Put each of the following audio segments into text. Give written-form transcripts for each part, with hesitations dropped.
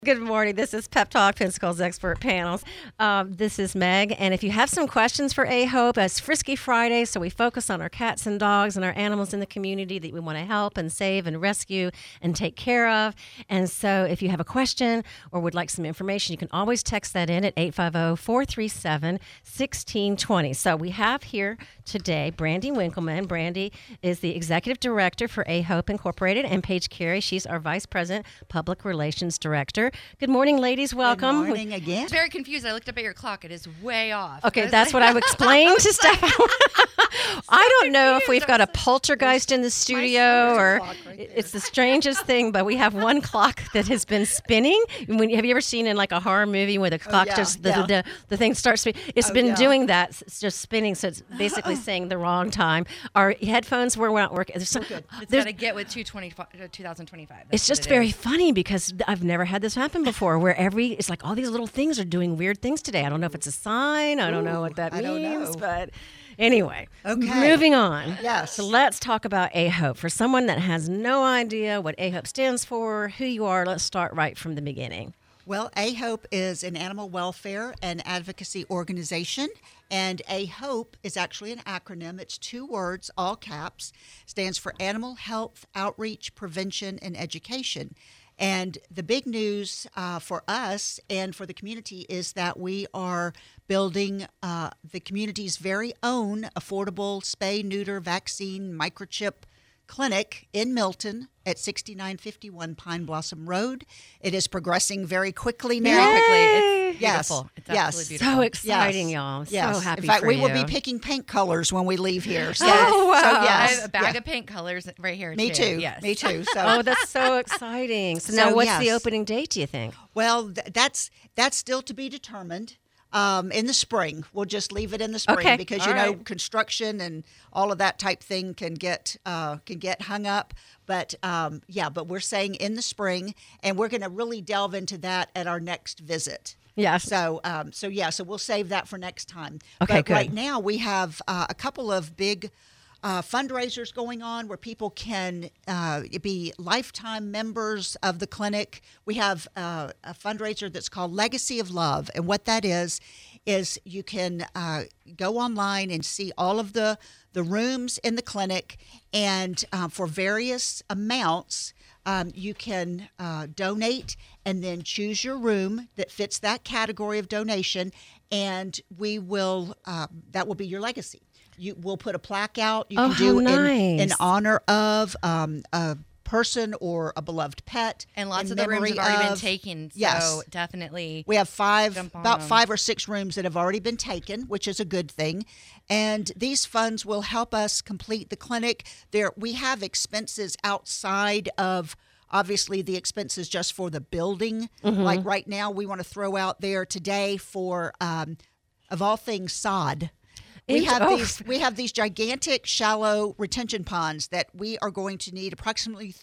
Good morning. This is Pep Talk, Pensacle's expert panels. This is Meg, and if you have some questions for A-Hope, it's Frisky Friday, so we focus on our cats and dogs and our animals in the community that we want to help and save and rescue and take care of. And so if you have a question or would like some information, you can always text that in at 850-437-1620. So we have here today Brandy Winkleman. Brandy is the Executive Director for A-Hope Incorporated, and Paige Carey, she's our Vice President, Public Relations Director. Good morning, ladies. Welcome. Good morning again. I was very confused. I looked up at your clock. It is way off. Okay, that's what I would explain to Steph. I don't know if we've got a poltergeist in the studio or it's the strangest thing, but we have one clock that has been spinning. Have you ever seen in like a horror movie where the clock the thing starts spinning? It's been doing that. It's just spinning, so it's basically saying the wrong time. Our headphones were not working. It's got to get with 2025. It's just very funny because I've never had this happen before where it's like all these little things are doing weird things today. I don't know if it's a sign. I don't know what that means, but anyway, moving on. Yes. So let's talk about A-Hope. For someone that has no idea what A-Hope stands for, who you are, let's start right from the beginning. Well, A-Hope is an animal welfare and advocacy organization, and A-Hope is actually an acronym. It's 2 words, all caps, stands for Animal Health Outreach, Prevention, and Education. And the big news for us and for the community is that we are building the community's very own affordable spay, neuter, vaccine, microchip clinic in Milton at 6951 Pine Blossom Road. It is progressing very quickly now. Very quickly. It's Yes. beautiful. It's Yes. absolutely beautiful. So exciting, Yes. y'all. Yes. So happy In fact, for we you. will be picking paint colors when we leave here. So, Oh, wow. So, I yes. have a bag of paint colors right here. Me too. Yes. Me too. So, Oh, that's so exciting. So now what's the yes. opening date, do you think? well, that's still to be determined. In the spring, we'll just leave it in the spring Okay. because All right. construction and all of that type thing can get hung up. But but we're saying in the spring, and we're going to really delve into that at our next visit. Yes. So we'll save that for next time. Okay, but good. right now we have a couple of big fundraisers going on where people can be lifetime members of the clinic. We have a fundraiser that's called Legacy of Love, and what that is you can go online and see all of the rooms in the clinic, and for various amounts, you can donate and then choose your room that fits that category of donation, and we will that will be your legacy. We'll put a plaque out. You can do in honor of a person or a beloved pet. And lots in of the rooms memory have already been of- taken. So Yes. definitely. We have Jump on about them. 5 or 6 rooms that have already been taken, which is a good thing. And these funds will help us complete the clinic. We have expenses outside of, obviously, the expenses just for the building. Mm-hmm. Like right now, we want to throw out there today for, of all things, sod. We have these gigantic shallow retention ponds that we are going to need approximately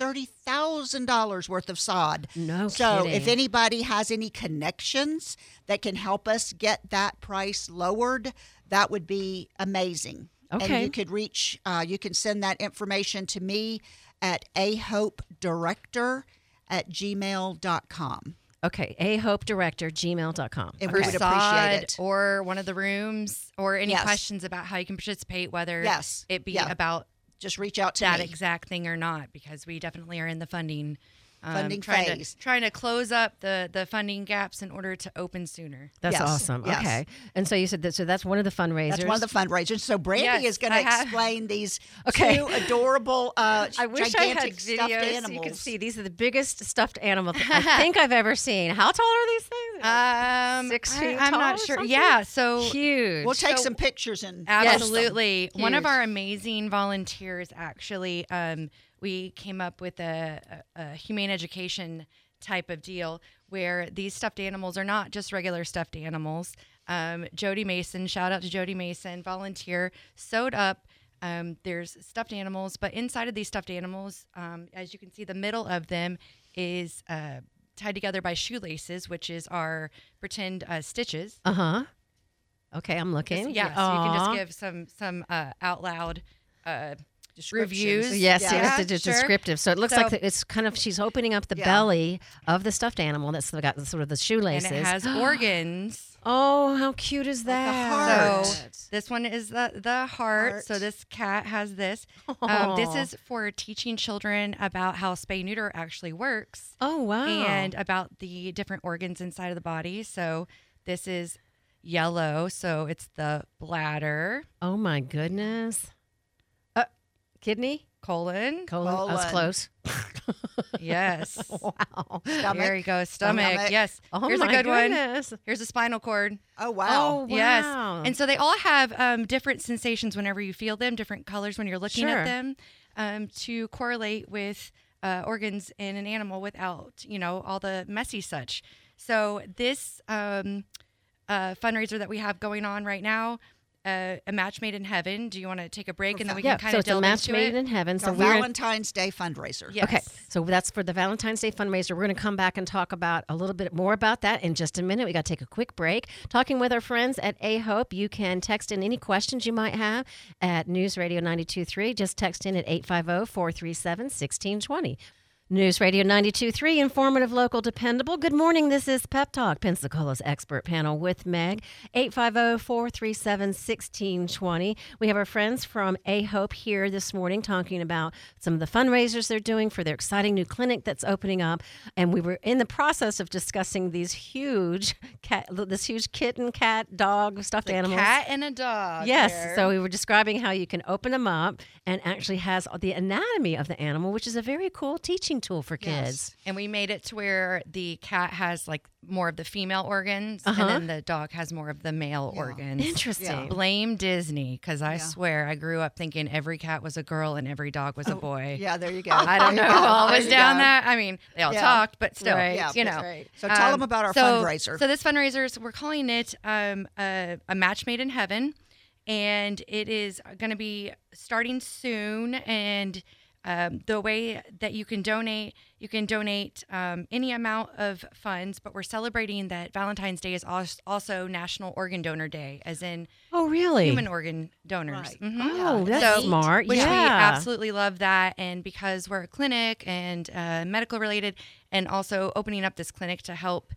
$30,000 worth of sod. No So kidding. if anybody has any connections that can help us get that price lowered, that would be amazing. Okay. And you could you can send that information to me at ahopedirector@gmail.com. Okay, ahopedirector@gmail.com. And For we would appreciate sod it. or one of the rooms or any Yes. questions about how you can participate, whether Yes. it be Yeah. about Just reach out to that me. exact thing or not, because we definitely are in the funding phase. trying to close up the funding gaps in order to open sooner. That's Yes, awesome. yes. Okay. And so you said that, so that's one of the fundraisers. That's one of the fundraisers. So Brandy Yes, is going to I have- explain these Okay. 2 adorable, I wish I had gigantic stuffed videos so animals. you could see. These are the biggest stuffed animals I think I've ever seen. How tall are these things? 6 feet I'm tall not or sure. something? Yeah, so Huge. We'll take So- some pictures and absolutely. One of Huge. our amazing volunteers actually, we came up with a humane education type of deal where these stuffed animals are not just regular stuffed animals. Jody Mason, shout out to Jody Mason, volunteer, sewed up. There's stuffed animals, but inside of these stuffed animals, as you can see, the middle of them is tied together by shoelaces, which is our pretend stitches. Uh-huh. Okay, I'm looking. Yeah, so you can just give some out loud reviews. Yes, Yeah, it's sure. descriptive. So it looks So- like it's kind of she's opening up the belly of the stuffed animal that's got sort of the And shoelaces. it has organs. Oh, how cute is that? heart. So this one is the heart. So this cat has this. This is for teaching children about how spay neuter actually works. Oh, wow. And about the different organs inside of the body. So this is yellow. So it's the bladder, Oh, my goodness. Kidney? colon. Colon? I was Colon. close. Yes. Wow. Stomach. There you go. Stomach. Stomach. Yes. Oh, Here's my a good goodness. one. Here's a spinal cord. Oh, wow. Oh, wow. Yes. And so they all have different sensations whenever you feel them, different colors when you're looking Sure. at them, to correlate with organs in an animal without, all the messy such. So this fundraiser that we have going on right now, a match made in heaven. Do you want to take a break and then we Yeah, can kind so of it's a delve match into made it? in heaven. So A we're Valentine's Day fundraiser. Yes. Okay, so that's for the Valentine's Day fundraiser. We're going to come back and talk about a little bit more about that in just a minute. We got to take a quick break. Talking with our friends at A-Hope. You can text in any questions you might have at News Radio 92.3. Just text in at 850-437-1620. News Radio 92.3, informative, local, dependable. Good morning. This is Pep Talk, Pensacola's expert panel with Meg. 850-437-1620. We have our friends from A-Hope here this morning talking about some of the fundraisers they're doing for their exciting new clinic that's opening up. And we were in the process of discussing these huge kitten, cat, dog, stuffed animals. Cat and a dog. Yes. here. So we were describing how you can open them up and actually has the anatomy of the animal, which is a very cool teaching tool for kids. And we made it to where the cat has like more of the female organs and then the dog has more of the male organs. Interesting. Blame Disney, because I swear I grew up thinking every cat was a girl and every dog was a boy. Yeah, there you go. I don't know There you who go. all There was you down go. that. I mean, they all talked, but still, Right. Yeah, you that's know. right. So tell them about our fundraiser. So this fundraiser, we're calling it a match made in heaven, and it is going to be starting soon. And the way that you can donate any amount of funds, but we're celebrating that Valentine's Day is also National Organ Donor Day, as in Oh, really? human organ donors. Right. Mhm. Oh, that's smart. Which yeah. we absolutely love that. And because we're a clinic and medical related, and also opening up this clinic to help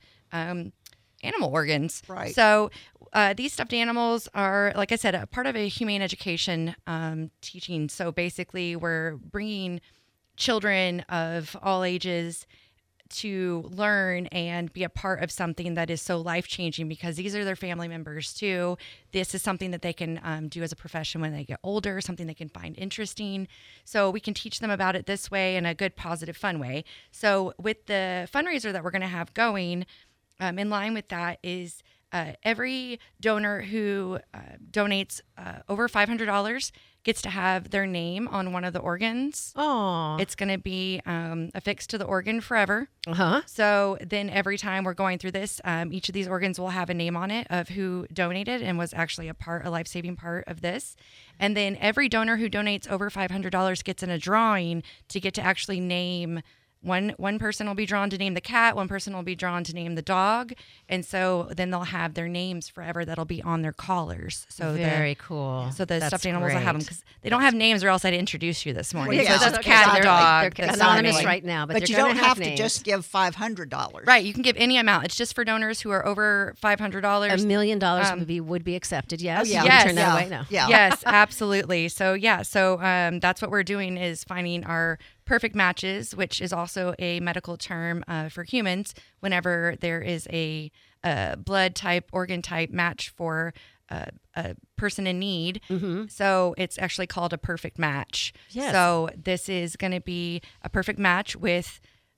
animal organs. Right. So these stuffed animals are, like I said, a part of a humane education teaching. So basically, we're bringing children of all ages to learn and be a part of something that is so life-changing, because these are their family members too. This is something that they can do as a profession when they get older, something they can find interesting. So we can teach them about it this way, in a good, positive, fun way. So with the fundraiser that we're going to have going, in line with that is every donor who donates over $500 gets to have their name on one of the organs. Oh. It's going to be affixed to the organ forever. Uh-huh. So then every time we're going through this, each of these organs will have a name on it of who donated and was actually a life-saving part of this. And then every donor who donates over $500 gets in a drawing to get to actually name. One person will be drawn to name the cat, one person will be drawn to name the dog, and so then they'll have their names forever that'll be on their collars. So Very cool. So the That's stuffed animals will have them, great. because they don't have names, or else I'd introduce you this morning. Well, So it's yeah, just okay, cat and exactly. dog. They're that's anonymous naming. right now, but you they're don't gonna have to names. just give $500. Right, you can give any amount. It's just for donors who are over $500. $1 million would be accepted. Yes. yeah. You Yes. turn that Yeah. away. No. Yeah. Yes, absolutely. So that's what we're doing, is finding our perfect matches, which is also a medical term for humans whenever there is a blood type, organ type match for a person in need. Mm-hmm. So it's actually called a perfect match. Yes. So this is going to be a perfect match with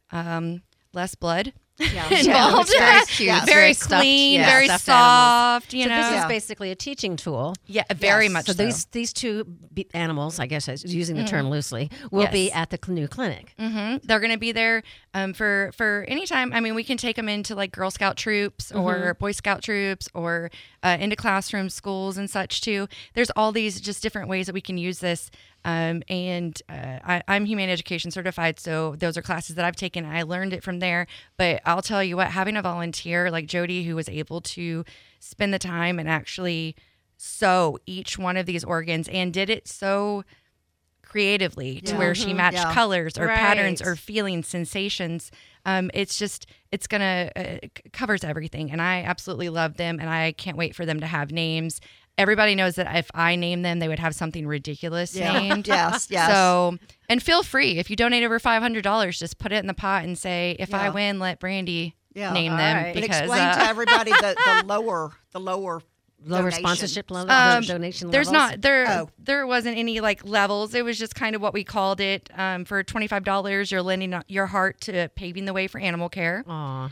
less blood. Yeah. Involved. it's very cute. Yeah. It's Very stuffed- clean, yeah, very stuffed animals. soft, you So know. this is Yeah. basically a teaching tool. Yeah, very Yes. much So so. these two animals, I guess, using the term loosely, will be Yes. at the new clinic. They're going to be there for any time. I mean, we can take them into like Girl Scout troops or Boy Scout troops, or into classrooms, schools, and such too. There's all these just different ways that we can use this. I'm humane education certified, so those are classes that I've taken. I learned it from there. But I'll tell you what, having a volunteer like Jody, who was able to spend the time and actually sew each one of these organs, and did it so creatively to Yeah. where she matched Yeah. colors or Right. patterns or feelings, sensations. It's gonna covers everything, and I absolutely love them, and I can't wait for them to have names. Everybody knows that if I name them, they would have something ridiculous named. Yes. So, and feel free if you donate over $500, just put it in the pot and say, if I Yeah. win, let Brandy Yeah. name All them. right. But Because explain to everybody the lower Lower donation. sponsorship level, donation there's levels? not there. Oh. There wasn't any like levels. It was just kind of what we called it. For $25, you're lending your heart to paving the way for animal care. Aw.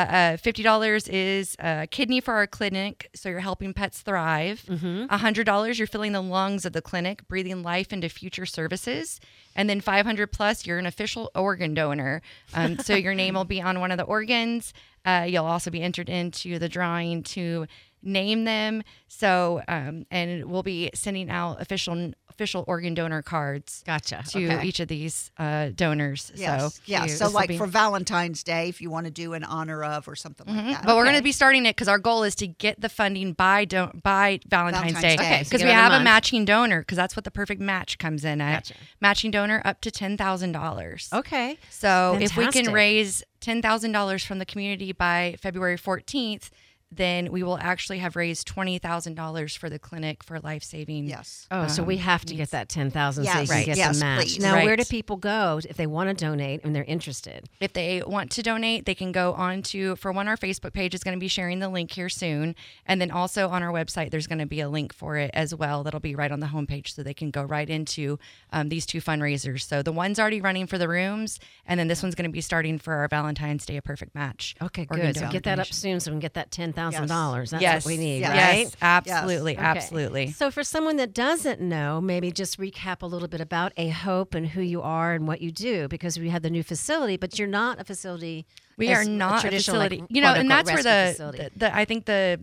$50 is kidney for our clinic, so you're helping pets thrive. $100, you're filling the lungs of the clinic, breathing life into future services. And then 500 plus, you're an official organ donor. So your name will be on one of the organs. You'll also be entered into the drawing to name them. So, and we'll be sending out official organ donor cards Gotcha. to Okay. each of these donors. Yes. So, Yeah. cute. So This will like be- for Valentine's Day, if you want to do in honor of or something like that. But we're going Okay. to be starting it because our goal is to get the funding by Valentine's Valentine's Day. Day. Okay, so Because get we it in a have a month. matching donor, because that's what the perfect match comes in at. Gotcha. Matching donor up to $10,000. Okay. So if we Fantastic. can raise $10,000 from the community by February 14th, then we will actually have raised $20,000 for the clinic for life-saving. Yes. Oh, so we have to get that 10,000 so you Yes. can Right. get Yes, the match. please. Now, where Right. do people go if they want to donate and they're interested? If they want to donate, they can go on to, for one, our Facebook page is going to be sharing the link here soon. And then also on our website, there's going to be a link for it as well. That'll be right on the homepage so they can go right into these two fundraisers. So the one's already running for the rooms, and then this one's going to be starting for our Valentine's Day, a perfect match. Okay, organ good. So donor get that up donation. soon so we can get that $10,000. That's Yes. what we need, Yes. right? Yes, absolutely, Okay. absolutely. So, for someone that doesn't know, maybe just recap a little bit about A Hope and who you are and what you do, because we have the new facility, but you're not a facility. We as are not a traditional, facility, like, you know, and quote-unquote that's where rescue facility. the I think the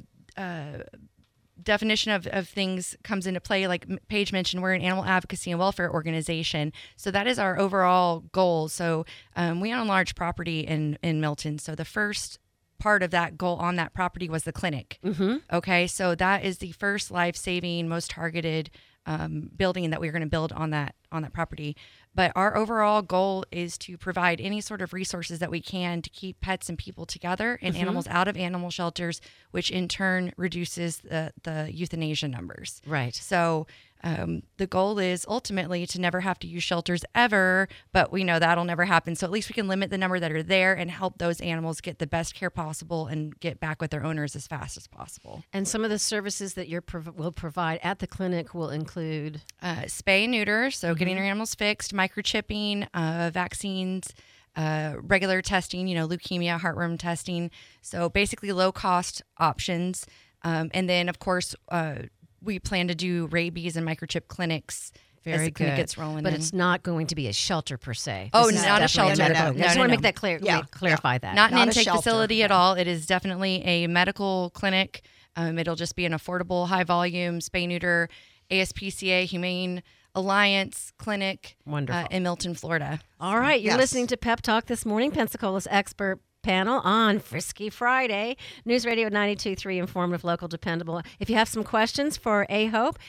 definition of things comes into play. Like Paige mentioned, we're an animal advocacy and welfare organization, so that is our overall goal. So we own a large property in Milton. So the first part of that goal on that property was the clinic. Mm-hmm. Okay, so that is the first life-saving, most targeted building that we're going to build on that property. But our overall goal is to provide any sort of resources that we can to keep pets and people together and animals out of animal shelters, which in turn reduces the euthanasia numbers. Right. So the goal is ultimately to never have to use shelters ever, but we know that'll never happen. So at least we can limit the number that are there and help those animals get the best care possible and get back with their owners as fast as possible. And some of the services that you will provide at the clinic will include Spay and neuter, so getting your animals fixed, microchipping, vaccines, regular testing, leukemia, heartworm testing. So basically low cost options. And then, of course, we plan to do rabies and microchip clinics as very the clinic good. gets rolling But in. it's not going to be a shelter per se. Oh, This is not a definitely shelter. medical. No, I just no, want to no. make that clear. Yeah, Clarify that. Not an Not a intake shelter. facility at all. It is definitely a medical clinic. It'll just be an affordable, high volume, spay neuter, ASPCA, Humane Alliance clinic Wonderful. in Milton, Florida. All right, you're Yes. listening to Pep Talk this morning, Pensacola's expert panel on Frisky Friday. News Radio 92.3, informative, local, dependable. If you have some questions for A Hope,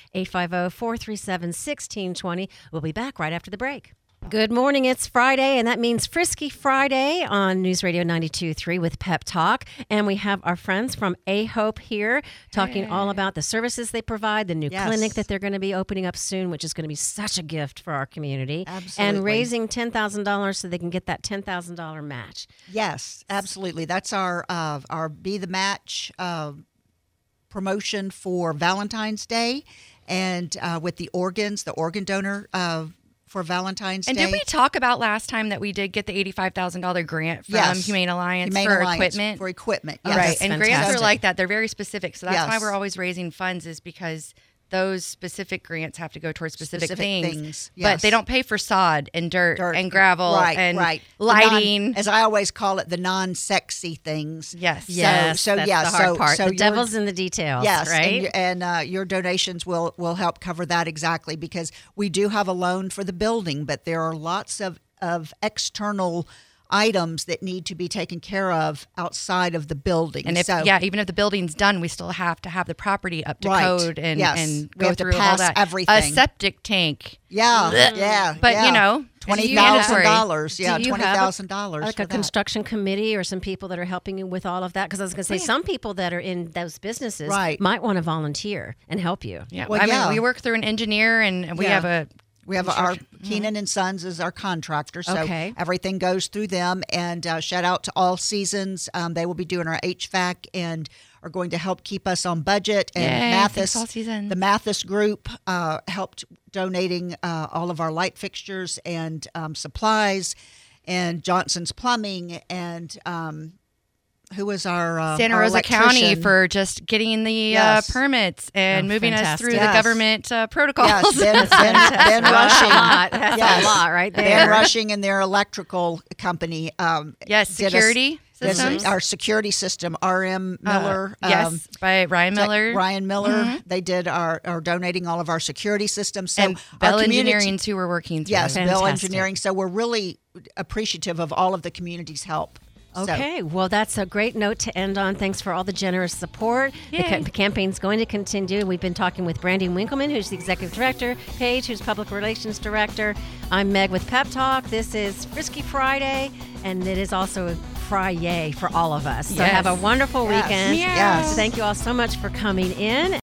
850-437-1620. We'll be back right after the break. Good morning. It's Friday, and that means Frisky Friday on News Radio 92.3 with Pep Talk. And we have our friends from A Hope here talking all about the services they provide, the new Yes. clinic that they're going to be opening up soon, which is going to be such a gift for our community. Absolutely. And raising $10,000 so they can get that $10,000 match. Yes, absolutely. That's our Be the Match promotion for Valentine's Day, and with the organs, the organ donor for Valentine's And Day. did we talk about last time that we did get the $85,000 grant from Yes. Humane Alliance Humane for Alliance equipment? For equipment, yes. Right, That's and grants fantastic. are like that. They're very specific. So that's why Yes. we're always raising funds, is because those specific grants have to go towards specific things. But yes. they don't pay for sod and dirt and gravel right, and right. The lighting. as I always call it, the non-sexy things. Yes. Yes, so that's yeah, the hard so- part. so the your- devil's in the details, Yes, right? and your donations will help cover that exactly, because we do have a loan for the building, but there are lots of external items that need to be taken care of outside of the building. And even if the building's done, we still have to have the property up to code and We go have to through all pass that. everything. A septic tank. But $20,000. Yeah, do you have $20,000. like a construction committee or some people that are helping you with all of that? Because I was going to say, some people that are in those businesses might want to volunteer and help you. Yeah, I mean, we work through an engineer, and we have our Keenan and Sons is our contractor, so everything goes through them. And shout out to All Seasons. They will be doing our HVAC and are going to help keep us on budget. And the Mathis Group helped donating all of our light fixtures and supplies, and Johnson's Plumbing, and who was our Santa Rosa County for just getting the permits and moving us through the government protocols. Yes, Ben Rushing. That's a lot right there. Ben Rushing and their electrical company. Security systems. Our security system, RM Miller. By Ryan Miller. Ryan Miller. They did are donating all of our security systems. So and Bell Engineering, too, we're working through. Yes, Bell Engineering. So we're really appreciative of all of the community's help. Okay, well, that's a great note to end on. Thanks for all the generous support. The campaign's going to continue. We've been talking with Brandy Winkleman, who's the Executive Director, Paige, who's Public Relations Director. I'm Meg with Pep Talk. This is Frisky Friday, and it is also Fry-yay for all of us. So have a wonderful weekend. Yes. Thank you all so much for coming in.